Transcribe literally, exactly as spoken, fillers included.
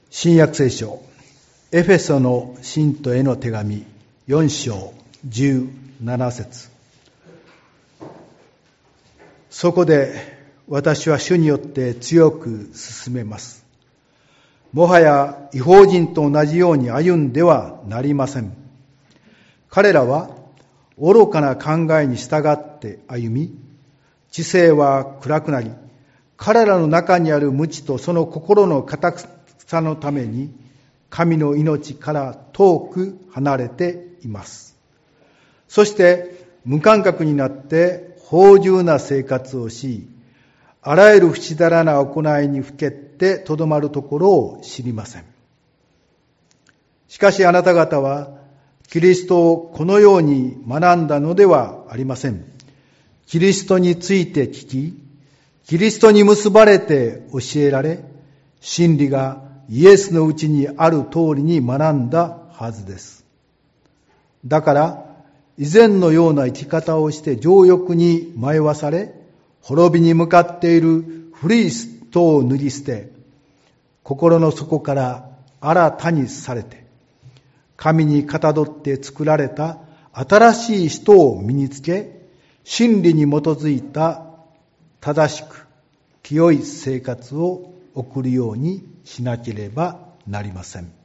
新約聖書エフェソの信徒への手紙よん章じゅうなな節。そこで私は主によって強く進めます。もはや異邦人と同じように歩んではなりません。彼らは愚かな考えに従って歩み、知性は暗くなり、彼らの中にある無知とその心の堅さのために神の命から遠く離れています。そして無感覚になって放縦な生活をし、あらゆる不死だらな行いにふけってとどまるところを知りません。しかしあなた方はキリストをこのように学んだのではありません。キリストについて聞き、キリストに結ばれて教えられ、真理がイエスのうちにある通りに学んだはずです。だから以前のような生き方をして情欲に迷わされ、滅びに向かっている古い人を脱ぎ捨て、心の底から新たにされて、神にかたどって作られた新しい人を身につけ、真理に基づいた正しく清い生活を送るようにしなければなりません。